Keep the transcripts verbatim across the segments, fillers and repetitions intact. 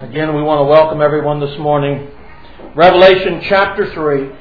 Again, we want to welcome everyone this morning. Revelation chapter three.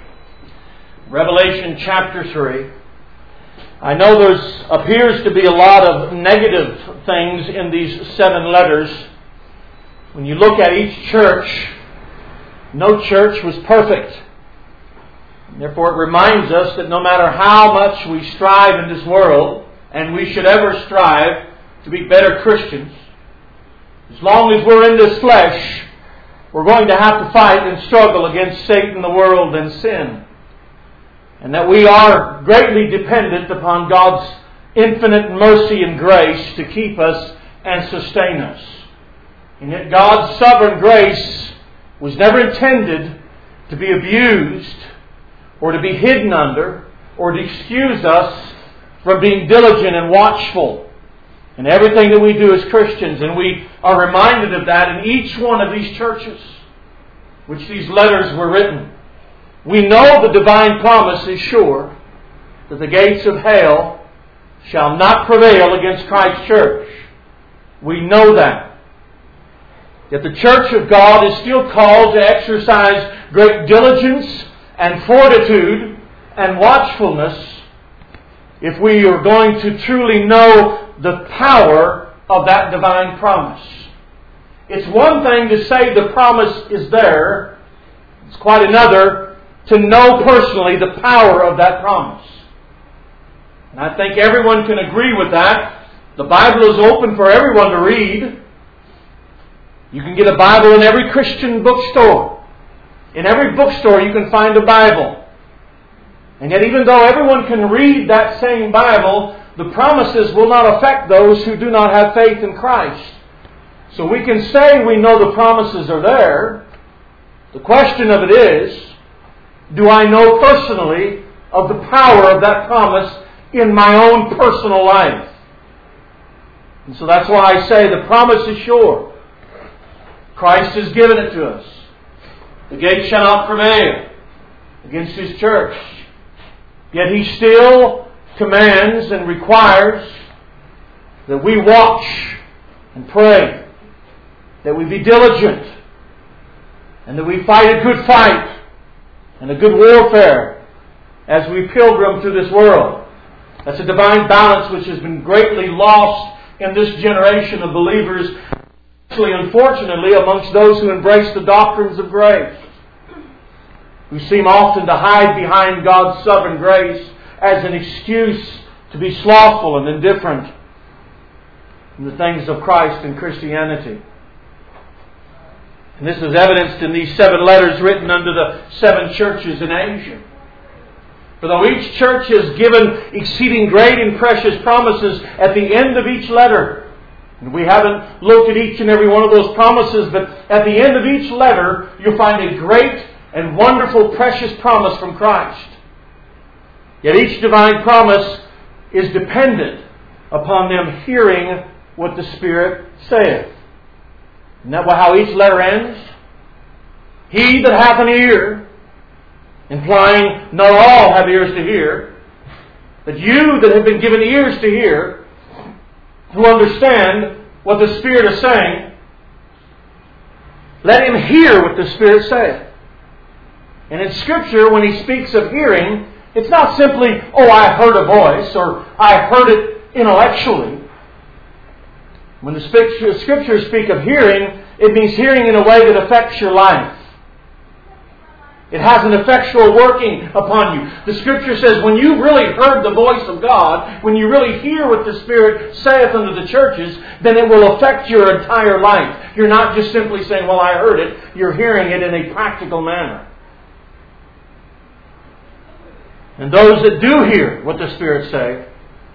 Revelation chapter three. I know there appears to be a lot of negative things in these seven letters. When you look at each church, no church was perfect. And therefore, it reminds us that no matter how much we strive in this world, and we should ever strive to be better Christians, as long as we're in this flesh, we're going to have to fight and struggle against Satan, the world, and sin. And that we are greatly dependent upon God's infinite mercy and grace to keep us and sustain us. And yet God's sovereign grace was never intended to be abused or to be hidden under or to excuse us from being diligent and watchful in everything that we do as Christians. And we are reminded of that in each one of these churches which these letters were written. We know the divine promise is sure that the gates of hell shall not prevail against Christ's church. We know that. Yet the church of God is still called to exercise great diligence and fortitude and watchfulness if we are going to truly know the power of that divine promise. It's one thing to say the promise is there. It's quite another to know personally the power of that promise. And I think everyone can agree with that. The Bible is open for everyone to read. You can get a Bible in every Christian bookstore. In every bookstore you can find a Bible. And yet even though everyone can read that same Bible, the promises will not affect those who do not have faith in Christ. So we can say we know the promises are there. The question of it is, do I know personally of the power of that promise in my own personal life? And so that's why I say the promise is sure. Christ has given it to us. The gate shall not prevail against His church. Yet He still commands and requires that we watch and pray, that we be diligent, and that we fight a good fight and a good warfare as we pilgrim through this world. That's a divine balance which has been greatly lost in this generation of believers, especially unfortunately amongst those who embrace the doctrines of grace, who seem often to hide behind God's sovereign grace as an excuse to be slothful and indifferent in the things of Christ and Christianity. And this is evidenced in these seven letters written unto the seven churches in Asia. For though each church has given exceeding great and precious promises at the end of each letter, and we haven't looked at each and every one of those promises, but at the end of each letter you'll find a great and wonderful precious promise from Christ. Yet each divine promise is dependent upon them hearing what the Spirit saith. Isn't that how each letter ends? He that hath an ear, implying not all have ears to hear, but you that have been given ears to hear, who understand what the Spirit is saying, let him hear what the Spirit saith. And in Scripture, when He speaks of hearing, it's not simply, oh, I heard a voice, or I heard it intellectually. When the Scriptures speak of hearing, it means hearing in a way that affects your life. It has an effectual working upon you. The Scripture says when you really heard the voice of God, when you really hear what the Spirit saith unto the churches, then it will affect your entire life. You're not just simply saying, well, I heard it. You're hearing it in a practical manner. And those that do hear what the Spirit saith,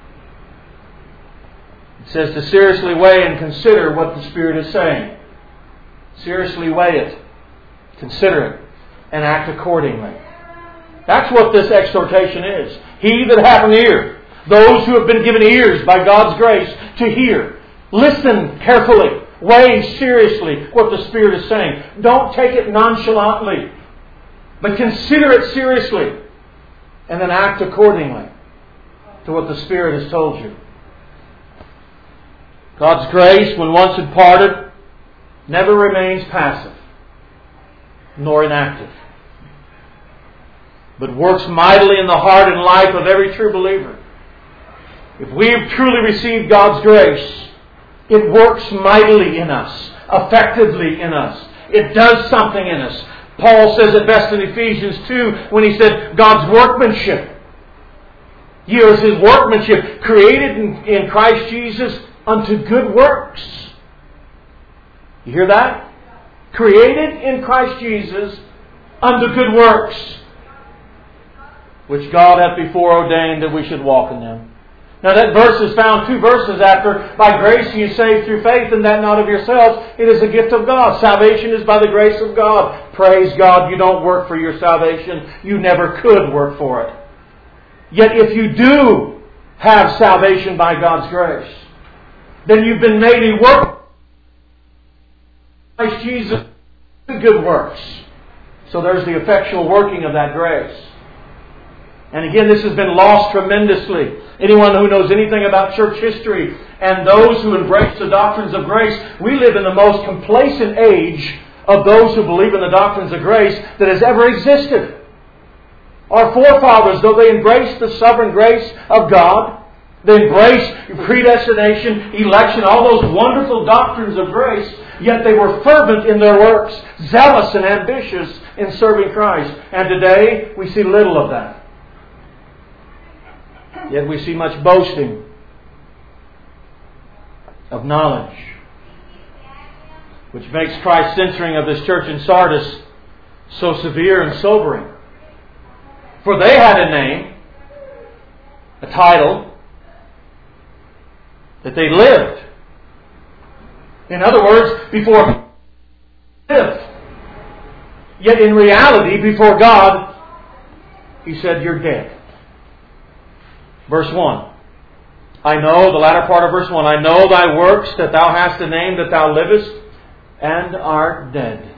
it says to seriously weigh and consider what the Spirit is saying. Seriously weigh it, consider it, and act accordingly. That's what this exhortation is. He that hath an ear, those who have been given ears by God's grace to hear, listen carefully, weigh seriously what the Spirit is saying. Don't take it nonchalantly, but consider it seriously, and then act accordingly to what the Spirit has told you. God's grace, when once imparted, never remains passive nor inactive, but works mightily in the heart and life of every true believer. If we have truly received God's grace, it works mightily in us, effectively in us. It does something in us. Paul says it best in Ephesians two when he said, God's workmanship. Ye are His workmanship, created in, in Christ Jesus unto good works. You hear that? Created in Christ Jesus unto good works, which God hath before ordained that we should walk in them. Now that verse is found two verses after, by grace you saved through faith, and that not of yourselves. It is a gift of God. Salvation is by the grace of God. Praise God, you don't work for your salvation. You never could work for it. Yet if you do have salvation by God's grace, then you've been made a work Christ Jesus, good works. So there's the effectual working of that grace. And again, this has been lost tremendously. Anyone who knows anything about church history and those who embrace the doctrines of grace, we live in the most complacent age of those who believe in the doctrines of grace that has ever existed. Our forefathers, though they embraced the sovereign grace of God, they embraced predestination, election, all those wonderful doctrines of grace, yet they were fervent in their works, zealous and ambitious in serving Christ. And today, we see little of that. Yet we see much boasting of knowledge, which makes Christ's censoring of this church in Sardis so severe and sobering. For they had a name, a title, that they lived. In other words, before lived. Yet in reality, before God, He said, you're dead. Verse one. I know, the latter part of verse one, I know thy works, that thou hast a name, that thou livest, and art dead.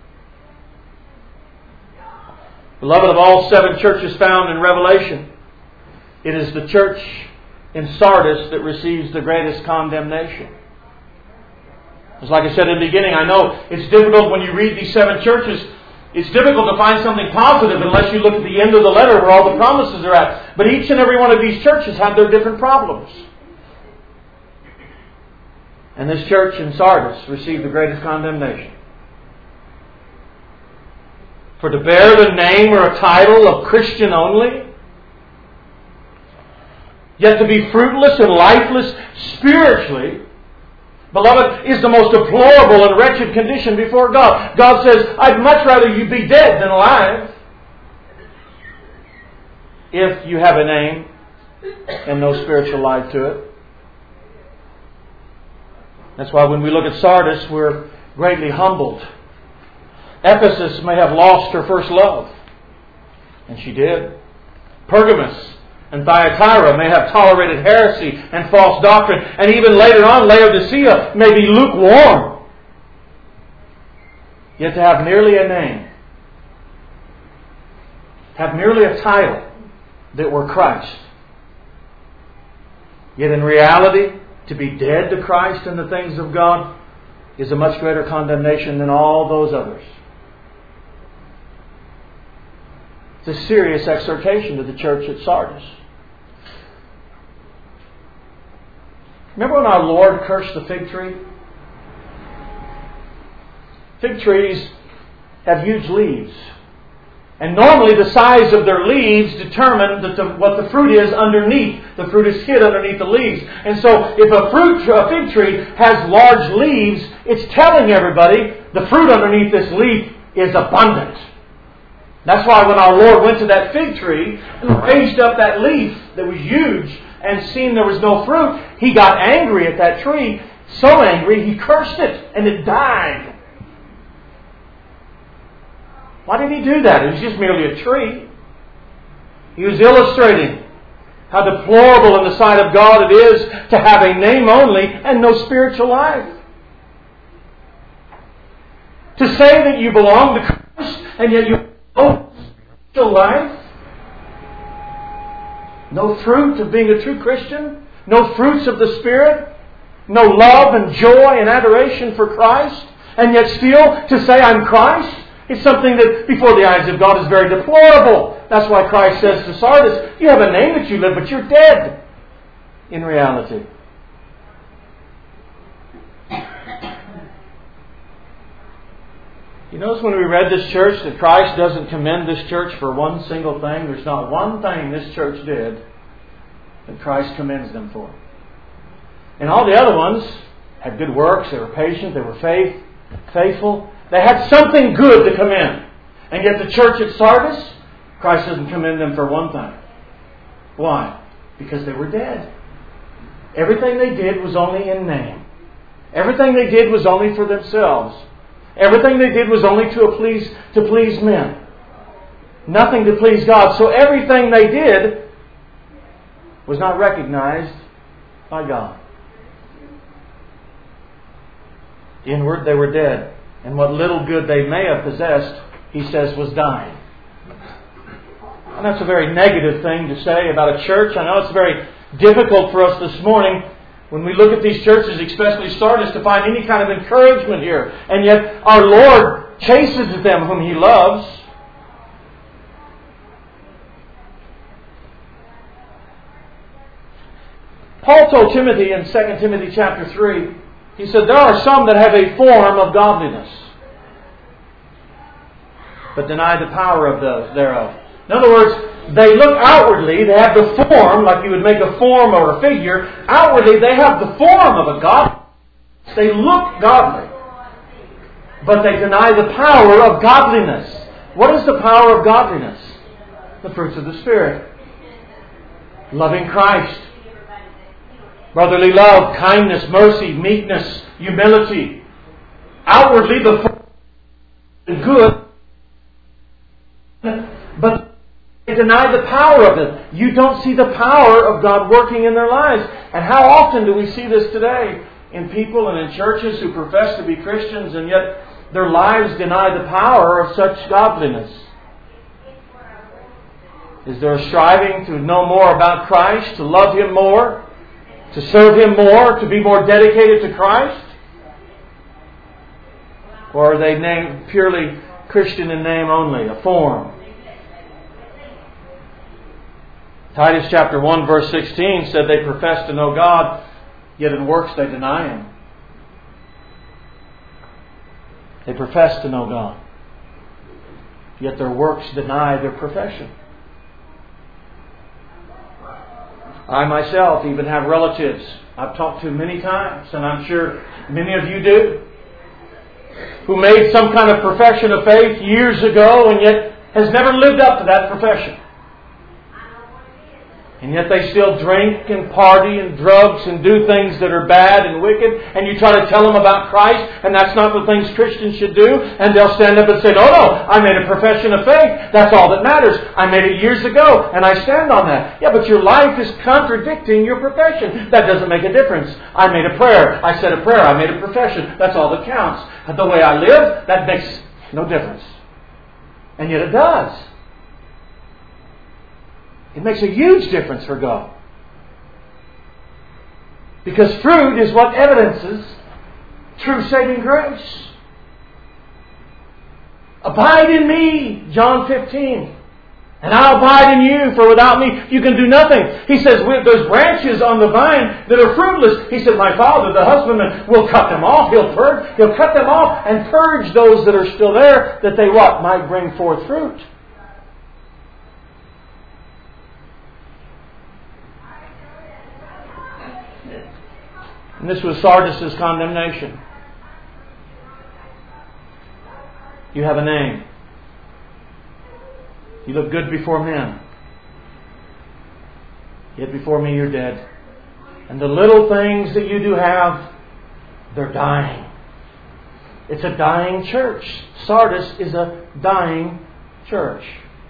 Beloved, of all seven churches found in Revelation, it is the church in Sardis that receives the greatest condemnation. It's like I said in the beginning, I know it's difficult when you read these seven churches. It's difficult to find something positive unless you look at the end of the letter where all the promises are at. But each and every one of these churches have their different problems. And this church in Sardis received the greatest condemnation. For to bear the name or a title of Christian only, yet to be fruitless and lifeless spiritually, beloved, is the most deplorable and wretched condition before God. God says, I'd much rather you be dead than alive if you have a name and no spiritual life to it. That's why when we look at Sardis, we're greatly humbled. Ephesus may have lost her first love, and she did. Pergamos and Thyatira may have tolerated heresy and false doctrine, and even later on Laodicea may be lukewarm. Yet to have merely a name, have merely a title that were Christ, yet in reality to be dead to Christ and the things of God is a much greater condemnation than all those others. It's a serious exhortation to the church at Sardis. Remember when our Lord cursed the fig tree? Fig trees have huge leaves. And normally the size of their leaves determine that the, what the fruit is underneath. The fruit is hid underneath the leaves. And so if a fruit, a fig tree has large leaves, it's telling everybody the fruit underneath this leaf is abundant. That's why when our Lord went to that fig tree and raised up that leaf that was huge and seen there was no fruit, He got angry at that tree. So angry, He cursed it and it died. Why did He do that? It was just merely a tree. He was illustrating how deplorable in the sight of God it is to have a name only and no spiritual life. To say that you belong to Christ and yet you have no spiritual life. No fruit of being a true Christian. No fruits of the Spirit. No love and joy and adoration for Christ. and yet still to say I'm Christ is something that before the eyes of God is very deplorable. That's why Christ says to Sardis, you have a name that you live, but you're dead in reality. You notice when we read this church that Christ doesn't commend this church for one single thing. There's not one thing this church did that Christ commends them for. And all the other ones had good works, they were patient, they were faith, faithful. They had something good to commend. And yet the church at Sardis, Christ doesn't commend them for one thing. Why? Because they were dead. Everything they did was only in name. Everything they did was only for themselves. Everything they did was only to please, to please men. Nothing to please God. So everything they did was not recognized by God. Inward, they were dead. And what little good they may have possessed, he says, was dying. And that's a very negative thing to say about a church. I know it's very difficult for us this morning when we look at these churches, especially Sardis, to find any kind of encouragement here. And yet our Lord chastens them whom He loves. Paul told Timothy in Second Timothy chapter three, he said, there are some that have a form of godliness, but deny the power of those thereof. In other words, they look outwardly, they have the form, like you would make a form or a figure. Outwardly, they have the form of a god. They look godly, but they deny the power of godliness. What is the power of godliness? The fruits of the Spirit. Loving Christ. Brotherly love, kindness, mercy, meekness, humility. Outwardly, the form is good, but they deny the power of it. You don't see the power of God working in their lives. And how often do we see this today in people and in churches who profess to be Christians and yet their lives deny the power of such godliness? Is there a striving to know more about Christ, to love Him more, to serve Him more, to be more dedicated to Christ? Or are they named purely Christian in name only, a form? Titus chapter one verse sixteen said they profess to know God, yet in works they deny Him. They profess to know God, yet their works deny their profession. I myself even have relatives I've talked to many times, and I'm sure many of you do, who made some kind of profession of faith years ago and yet has never lived up to that profession. And yet they still drink and party and drugs and do things that are bad and wicked. And you try to tell them about Christ, and that's not the things Christians should do. And they'll stand up and say, no, no, I made a profession of faith. That's all that matters. I made it years ago, and I stand on that. Yeah, but your life is contradicting your profession. That doesn't make a difference. I made a prayer. I said a prayer. I made a profession. That's all that counts. The way I live, that makes no difference. And yet it does. It makes a huge difference for God. Because fruit is what evidences true saving grace. Abide in me, John fifteen. And I'll abide in you, for without me you can do nothing. He says, there's branches on the vine that are fruitless. He said, my Father, the husbandman, will cut them off. He'll purge, he'll cut them off and purge those that are still there, that they what? Might bring forth fruit. And this was Sardis' condemnation. You have a name. You look good before men. Yet before me you're dead. And the little things that you do have, they're dying. It's a dying church. Sardis is a dying church.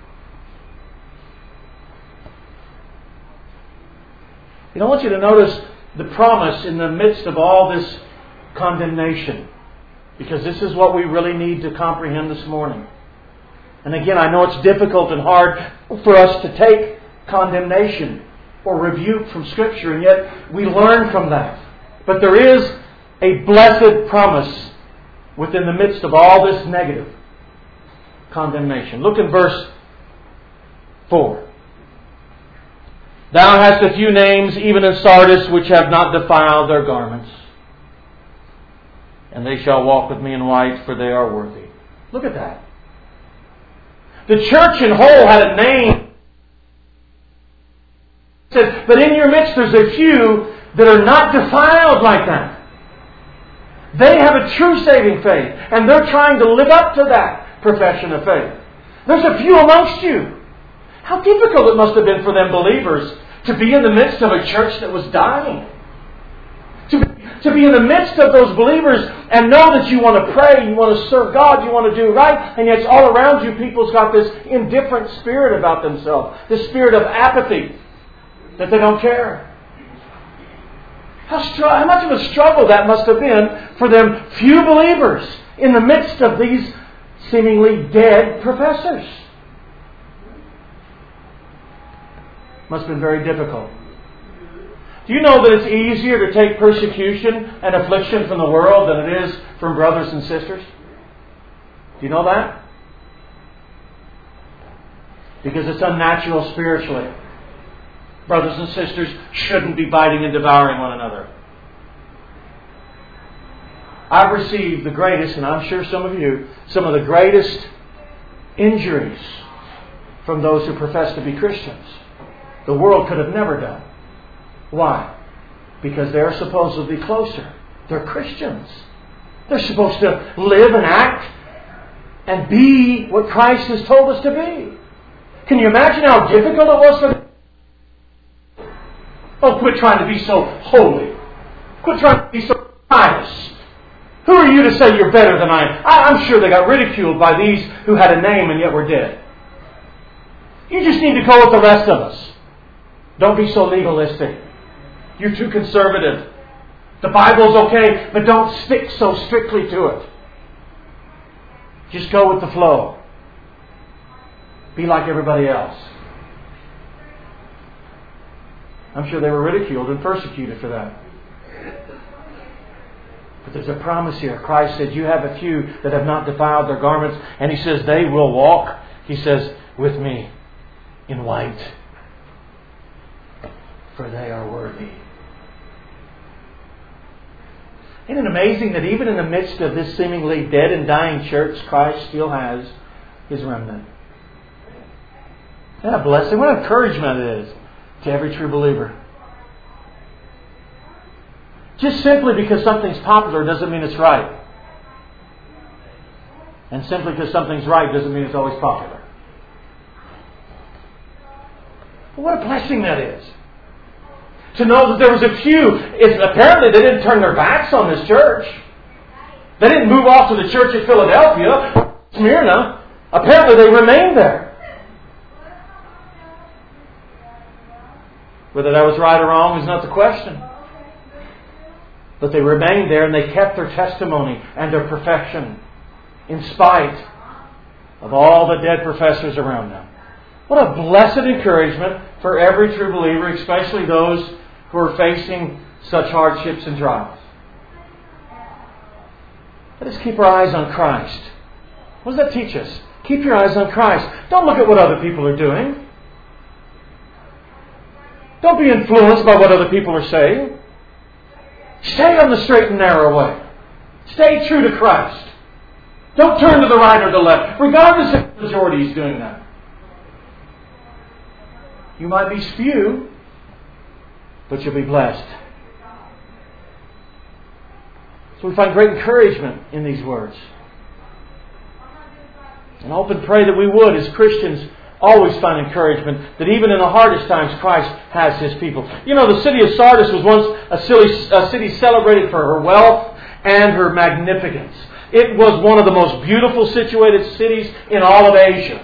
You know, I want you to notice the promise in the midst of all this condemnation. Because this is what we really need to comprehend this morning. And again, I know it's difficult and hard for us to take condemnation or rebuke from Scripture, and yet we learn from that. But there is a blessed promise within the midst of all this negative condemnation. Look in verse four. Thou hast a few names, even in Sardis, which have not defiled their garments. And they shall walk with me in white, for they are worthy. Look at that. The church in whole had a name. It said, but in your midst there's a few that are not defiled like that. They have a true saving faith. And they're trying to live up to that profession of faith. There's a few amongst you. How difficult it must have been for them believers to be in the midst of a church that was dying. To be, to be in the midst of those believers and know that you want to pray, you want to serve God, you want to do right, and yet all around you people's got this indifferent spirit about themselves. This spirit of apathy, that they don't care. How, str- how much of a struggle that must have been for them few believers in the midst of these seemingly dead professors. Must have been very difficult. Do you know that it's easier to take persecution and affliction from the world than it is from brothers and sisters? Do you know that? Because it's unnatural spiritually. Brothers and sisters shouldn't be biting and devouring one another. I've received the greatest, and I'm sure some of you, some of the greatest injuries from those who profess to be Christians. The world could have never done. Why? Because they're supposedly closer. They're Christians. They're supposed to live and act and be what Christ has told us to be. Can you imagine how difficult it was for them? Oh, quit trying to be so holy. Quit trying to be so pious. Who are you to say you're better than I am? I'm sure they got ridiculed by these who had a name and yet were dead. You just need to go with the rest of us. Don't be so legalistic. You're too conservative. The Bible's okay, but don't stick so strictly to it. Just go with the flow. Be like everybody else. I'm sure they were ridiculed and persecuted for that. But there's a promise here. Christ said, you have a few that have not defiled their garments. And He says, they will walk, He says, with me in white. For they are worthy. Isn't it amazing that even in the midst of this seemingly dead and dying church, Christ still has His remnant? What a blessing. What encouragement it is to every true believer. Just simply because something's popular doesn't mean it's right. And simply because something's right doesn't mean it's always popular. But what a blessing that is. To know that there was a few. It's, apparently they didn't turn their backs on this church. They didn't move off to the church at Philadelphia, Smyrna. Apparently they remained there. Whether that was right or wrong is not the question. But they remained there and they kept their testimony and their perfection in spite of all the dead professors around them. What a blessed encouragement for every true believer, especially those who are facing such hardships and trials. Let us keep our eyes on Christ. What does that teach us? Keep your eyes on Christ. Don't look at what other people are doing. Don't be influenced by what other people are saying. Stay on the straight and narrow way. Stay true to Christ. Don't turn to the right or the left, regardless if the majority is doing that. You might be few, but you'll be blessed. So we find great encouragement in these words. And I hope and pray that we would, as Christians, always find encouragement that even in the hardest times, Christ has His people. You know, the city of Sardis was once a city, a city celebrated for her wealth and her magnificence. It was one of the most beautiful situated cities in all of Asia.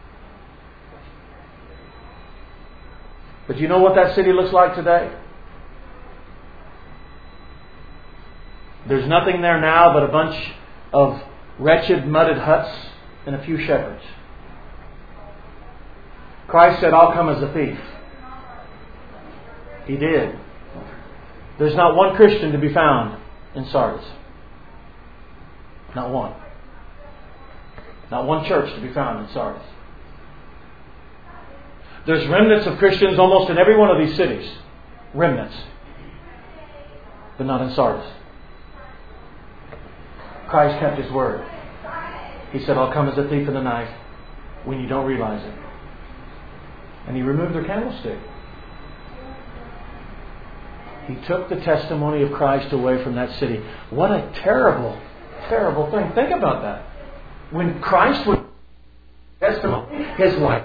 But you know what that city looks like today? There's nothing there now but a bunch of wretched, mudded huts and a few shepherds. Christ said, I'll come as a thief. He did. There's not one Christian to be found in Sardis. Not one. Not one church to be found in Sardis. There's remnants of Christians almost in every one of these cities. Remnants. But not in Sardis. Christ kept His word. He said, I'll come as a thief in the night when you don't realize it. And He removed their candlestick. He took the testimony of Christ away from that city. What a terrible, terrible thing. Think about that. When Christ would testimony, His life.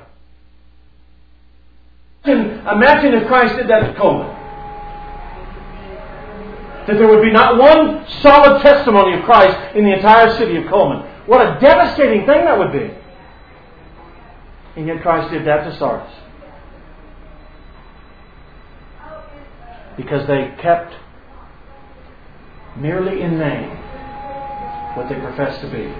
Imagine if Christ did that at Coleman. That there would be not one solid testimony of Christ in the entire city of Coleman. What a devastating thing that would be. And yet Christ did that to Sardis. Because they kept merely in name what they professed to be.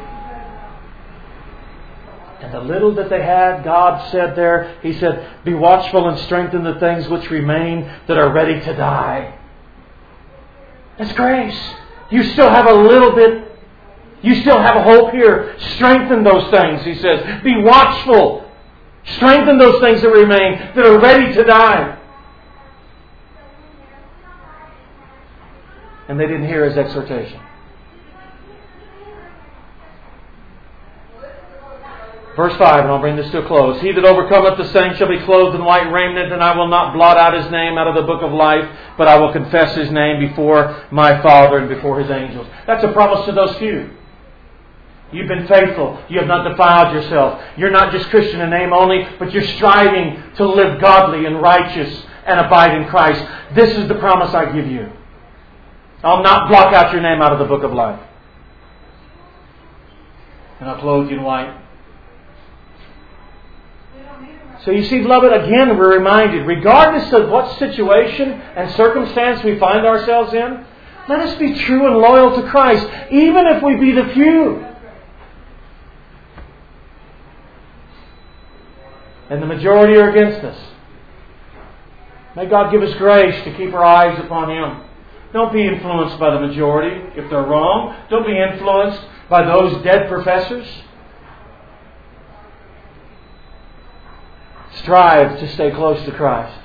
And the little that they had, God said there, He said, be watchful and strengthen the things which remain that are ready to die. That's grace. You still have a little bit. You still have a hope here. Strengthen those things, He says. Be watchful. Strengthen those things that remain that are ready to die. And they didn't hear His exhortation. Verse five, and I'll bring this to a close. He that overcometh the same shall be clothed in white raiment, and I will not blot out his name out of the book of life, but I will confess his name before my Father and before His angels. That's a promise to those few. You've been faithful. You have not defiled yourself. You're not just Christian in name only, but you're striving to live godly and righteous and abide in Christ. This is the promise I give you. I'll not block out your name out of the book of life. And I'll clothe you in white. So you see, beloved, again we're reminded, regardless of what situation and circumstance we find ourselves in, let us be true and loyal to Christ, even if we be the few. And the majority are against us. May God give us grace to keep our eyes upon Him. Don't be influenced by the majority if they're wrong. Don't be influenced by those dead professors. Strive to stay close to Christ.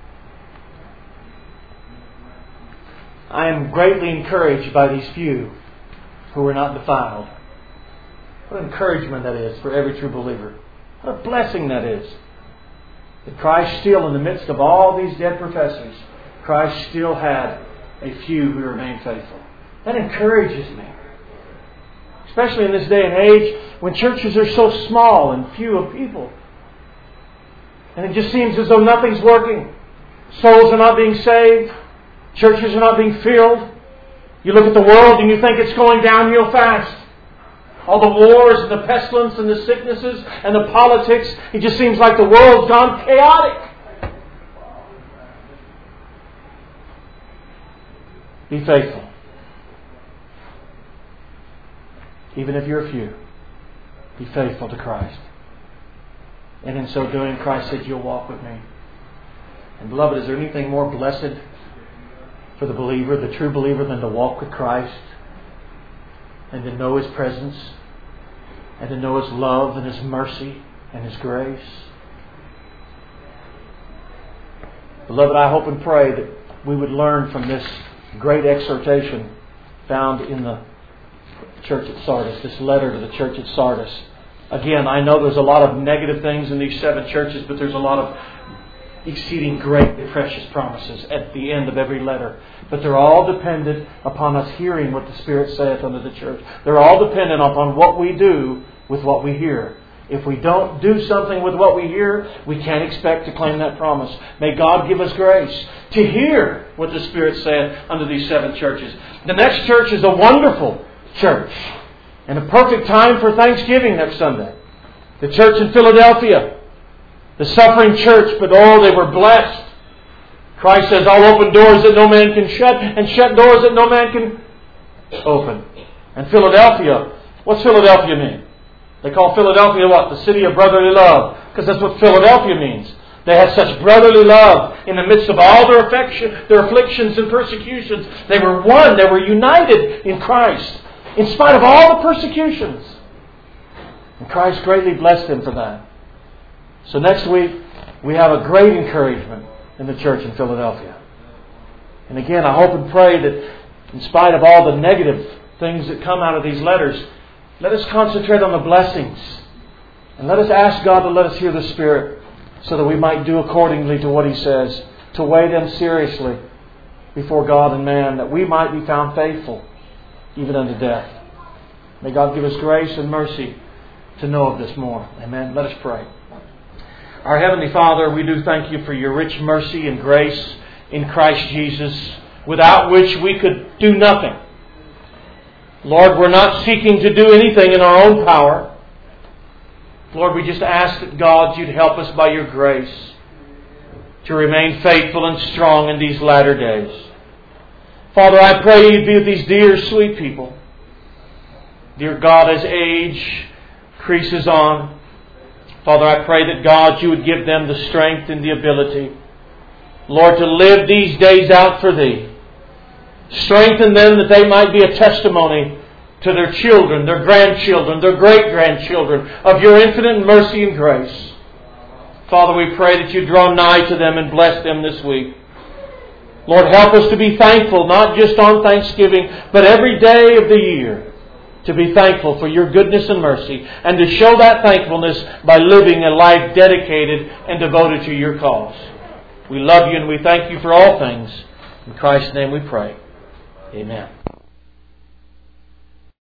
I am greatly encouraged by these few who are not defiled. What encouragement that is for every true believer. What a blessing that is. That Christ still, in the midst of all these dead professors, Christ still had a few who remained faithful. That encourages me. Especially in this day and age when churches are so small and few of people. And it just seems as though nothing's working. Souls are not being saved. Churches are not being filled. You look at the world and you think it's going downhill fast. All the wars and the pestilence and the sicknesses and the politics. It just seems like the world's gone chaotic. Be faithful. Even if you're few. Be faithful to Christ. And in so doing, Christ said, you'll walk with me. And beloved, is there anything more blessed for the believer, the true believer, than to walk with Christ and to know His presence and to know His love and His mercy and His grace? Beloved, I hope and pray that we would learn from this great exhortation found in the church at Sardis, this letter to the church at Sardis. Again, I know there's a lot of negative things in these seven churches, but there's a lot of exceeding great and precious promises at the end of every letter. But they're all dependent upon us hearing what the Spirit saith unto the church. They're all dependent upon what we do with what we hear. If we don't do something with what we hear, we can't expect to claim that promise. May God give us grace to hear what the Spirit said unto these seven churches. The next church is a wonderful church. And a perfect time for Thanksgiving next Sunday. The church in Philadelphia. The suffering church, but oh, they were blessed. Christ says, I'll open doors that no man can shut, and shut doors that no man can open. And Philadelphia, what's Philadelphia mean? They call Philadelphia what? The city of brotherly love. Because that's what Philadelphia means. They had such brotherly love in the midst of all their affection, their afflictions and persecutions. They were one. They were united in Christ. in spite of all the persecutions. And Christ greatly blessed them for that. So next week, we have a great encouragement in the church in Philadelphia. And again, I hope and pray that in spite of all the negative things that come out of these letters, let us concentrate on the blessings. And let us ask God to let us hear the Spirit so that we might do accordingly to what He says, to weigh them seriously before God and man, that we might be found faithful even unto death. May God give us grace and mercy to know of this more. Amen. Let us pray. Our Heavenly Father, we do thank You for Your rich mercy and grace in Christ Jesus, without which we could do nothing. Lord, we're not seeking to do anything in our own power. Lord, we just ask that God, You'd help us by Your grace to remain faithful and strong in these latter days. Father, I pray You'd be with these dear, sweet people. Dear God, as age creases on, Father, I pray that God, You would give them the strength and the ability, Lord, to live these days out for Thee. Strengthen them that they might be a testimony to their children, their grandchildren, their great-grandchildren of Your infinite mercy and grace. Father, we pray that You draw nigh to them and bless them this week. Lord, help us to be thankful, not just on Thanksgiving, but every day of the year, to be thankful for Your goodness and mercy, and to show that thankfulness by living a life dedicated and devoted to Your cause. We love You and we thank You for all things. In Christ's name we pray. Amen.